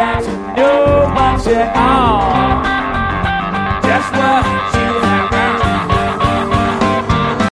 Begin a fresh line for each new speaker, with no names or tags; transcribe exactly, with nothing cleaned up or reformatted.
that you knew much at all. Just what